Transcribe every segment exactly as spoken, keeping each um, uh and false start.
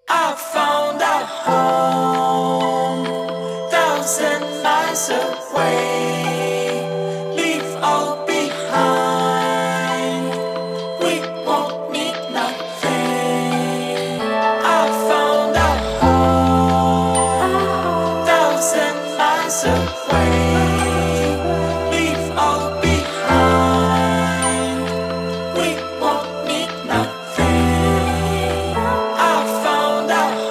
I found a home, thousand miles away. Leave all behind. We won't need nothing. I found a home, thousand miles away. Leave all behind. We won't need nothing. I found a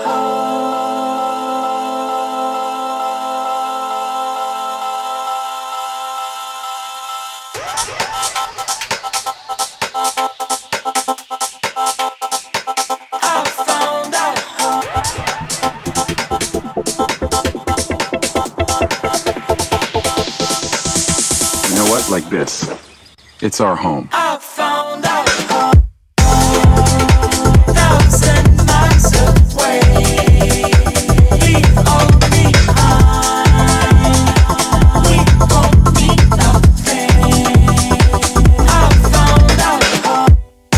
You know what? Like this. It's our home. I found a home, thousand miles away. Leave all behind. We won't need nothing. I found a home,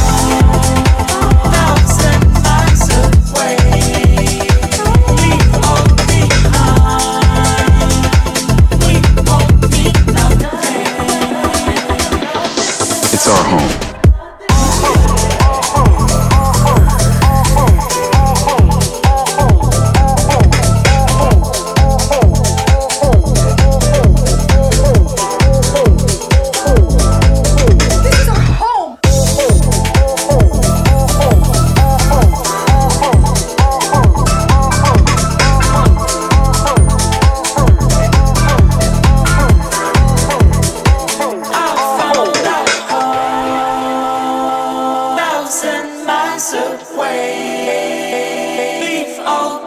thousand miles away. Leave all behind. We won't need nothing. It's our home. Thousand miles away, leave all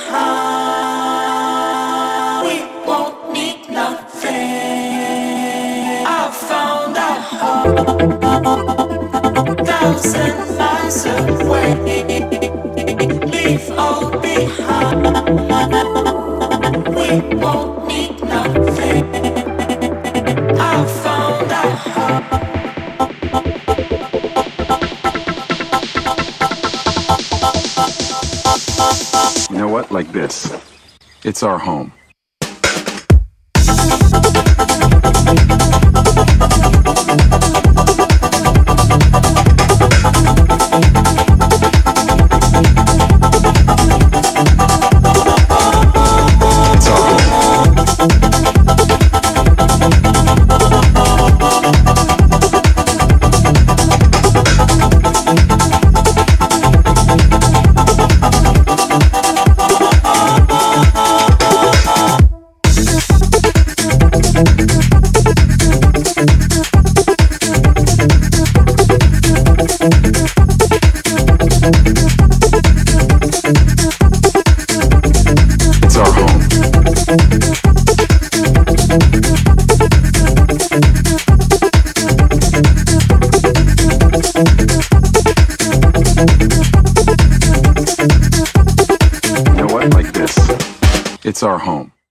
behind. We won't need nothing. I found a home, thousand miles away, leave all behind. We won't need nothing. I found a home. You know what? Like this. It's our home. It's our home. It's our home. You know what? Like this. It's our home.